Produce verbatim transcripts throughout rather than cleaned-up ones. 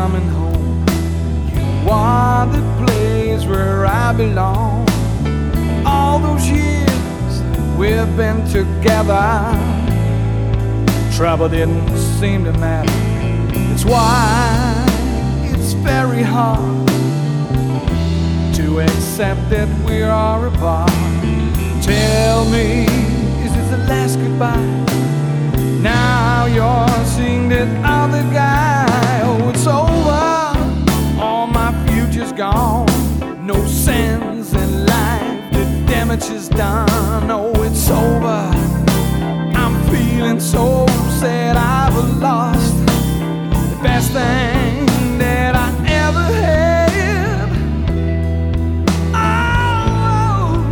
coming home. You are the place where I belong. All those years we've been together, trouble didn't seem to matter. It's why it's very hard to accept that we are apart. Tell me, is this the last goodbye? Now you're seeing that other guy. Oh, it's over, all my future's gone. No sense in life, the damage is done. Oh, it's over, I'm feeling so sad. I've lost the best thing that I ever had. Oh,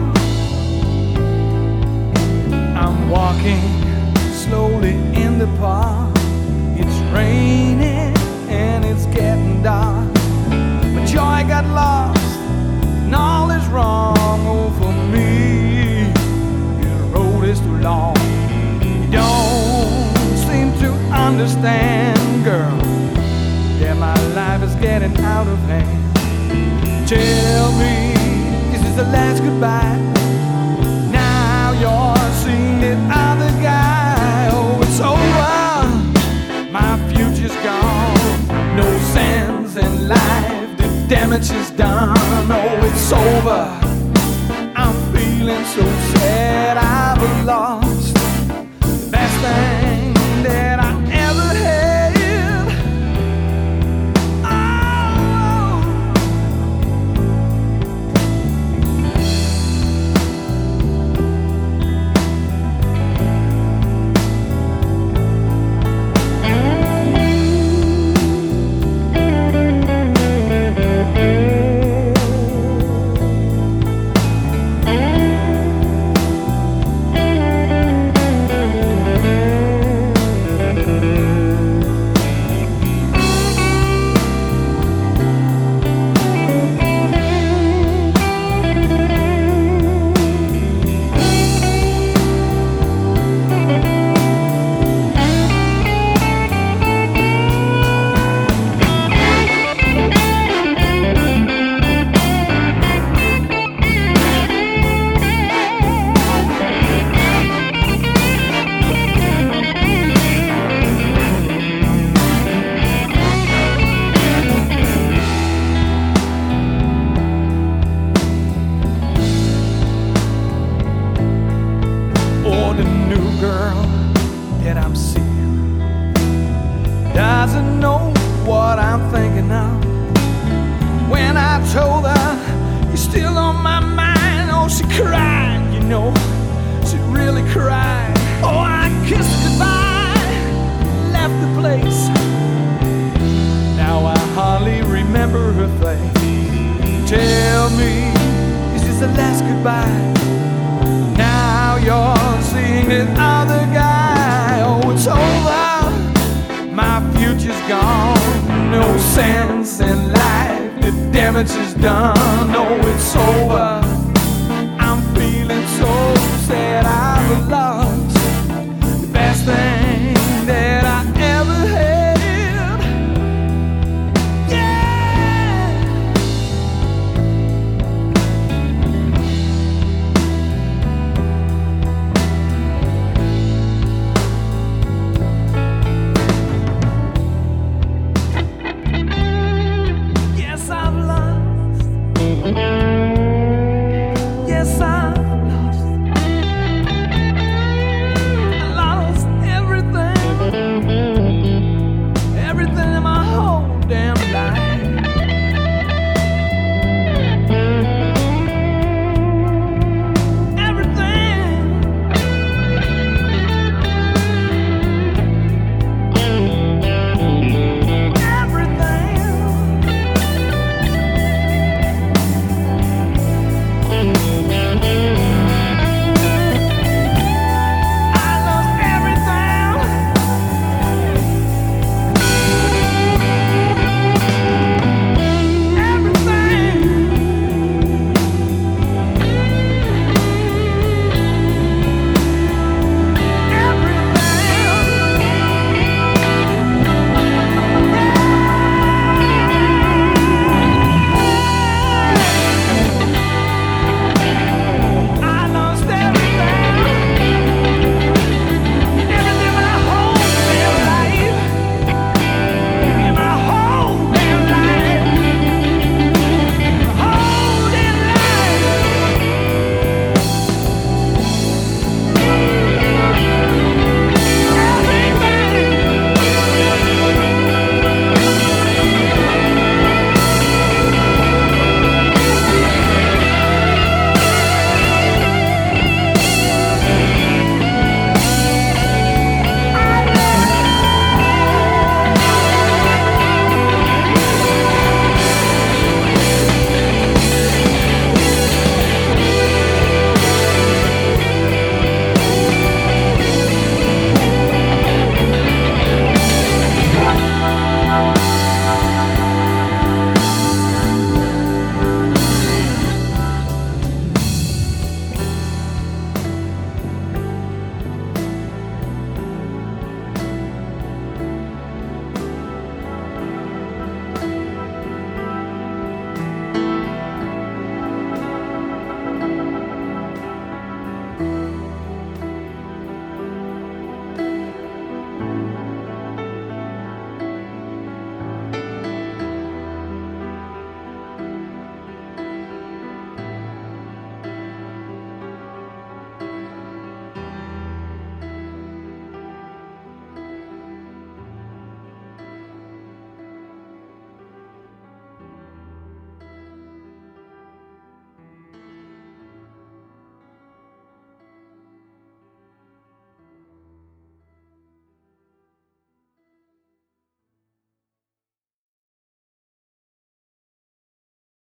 I'm walking slowly in the park. It's raining and it's getting dark. My joy got lost and all is wrong. Oh, for me, the road is too long. You don't seem to understand, girl, yeah, my life is getting out of hand. Tell me, is this the last goodbye? Now you're seeing that other guy. Oh, it's over, my future's gone. No sense in life, the damage is done. Oh, it's over, I'm feeling so sad. I've lost the best thing that I ever had. Oh, girl that I'm seeing doesn't know what I'm thinking of. When I told her you're still on my mind, oh, she cried, you know, she really cried. Oh, I kissed her goodbye, left the place. Now I hardly remember her face. Tell me, is this the last goodbye? Now you're seeing that other guy. Oh, it's over, my future's gone. No sense in life, the damage is done. Oh, it's over,